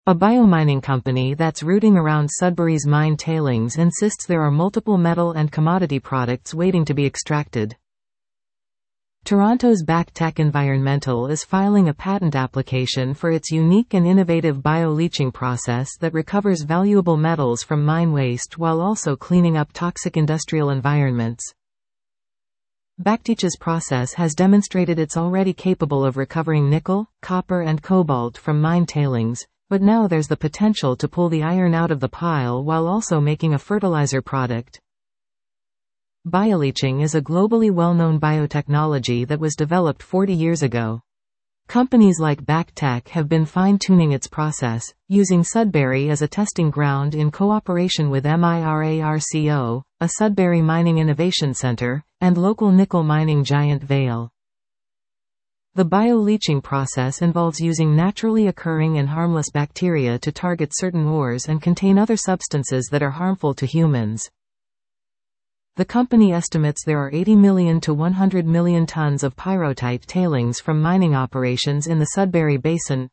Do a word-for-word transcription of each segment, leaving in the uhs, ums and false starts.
A biomining company that's rooting around Sudbury's mine tailings insists there are multiple metal and commodity products waiting to be extracted. Toronto's Backtech Environmental is filing a patent application for its unique and innovative bio-leaching process that recovers valuable metals from mine waste while also cleaning up toxic industrial environments. Backtech's process has demonstrated it's already capable of recovering nickel, copper and cobalt from mine tailings, but now there's the potential to pull the iron out of the pile while also making a fertilizer product. Bioleaching is a globally well-known biotechnology that was developed forty years ago. Companies like Backtech have been fine-tuning its process, using Sudbury as a testing ground in cooperation with MIRARCO, a Sudbury Mining Innovation Center, and local nickel mining giant Vale. The bioleaching process involves using naturally occurring and harmless bacteria to target certain ores and contain other substances that are harmful to humans. The company estimates there are eighty million to one hundred million tons of pyrrhotite tailings from mining operations in the Sudbury Basin.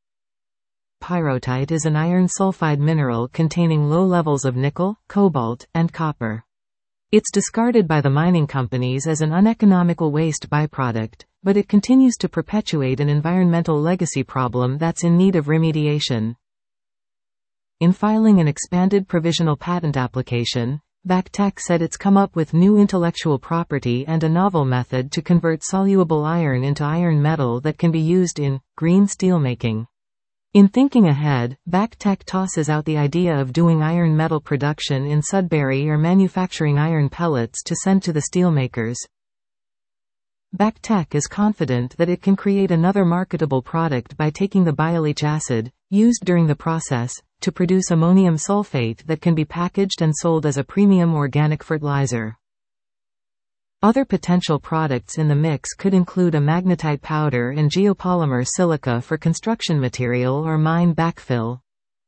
Pyrrhotite is an iron sulfide mineral containing low levels of nickel, cobalt, and copper. It's discarded by the mining companies as an uneconomical waste byproduct, but it continues to perpetuate an environmental legacy problem that's in need of remediation. In filing an expanded provisional patent application, Backtech said it's come up with new intellectual property and a novel method to convert soluble iron into iron metal that can be used in green steelmaking. In thinking ahead, Backtech tosses out the idea of doing iron metal production in Sudbury or manufacturing iron pellets to send to the steelmakers. Backtech is confident that it can create another marketable product by taking the bioleach acid, used during the process, to produce ammonium sulfate that can be packaged and sold as a premium organic fertilizer. Other potential products in the mix could include a magnetite powder and geopolymer silica for construction material or mine backfill.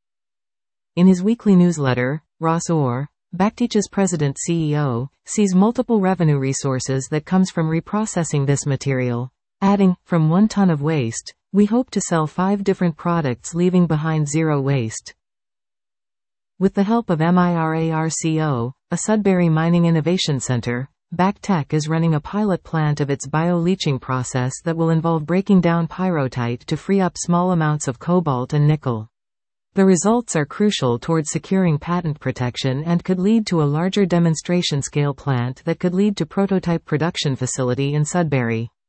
In his weekly newsletter, Ross Orr, Backtech's president C E O, sees multiple revenue resources that comes from reprocessing this material, adding, from one ton of waste, we hope to sell five different products leaving behind zero waste. With the help of MIRARCO, a Sudbury Mining Innovation Center, Backtech is running a pilot plant of its bio-leaching process that will involve breaking down pyrrhotite to free up small amounts of cobalt and nickel. The results are crucial towards securing patent protection and could lead to a larger demonstration scale plant that could lead to prototype production facility in Sudbury.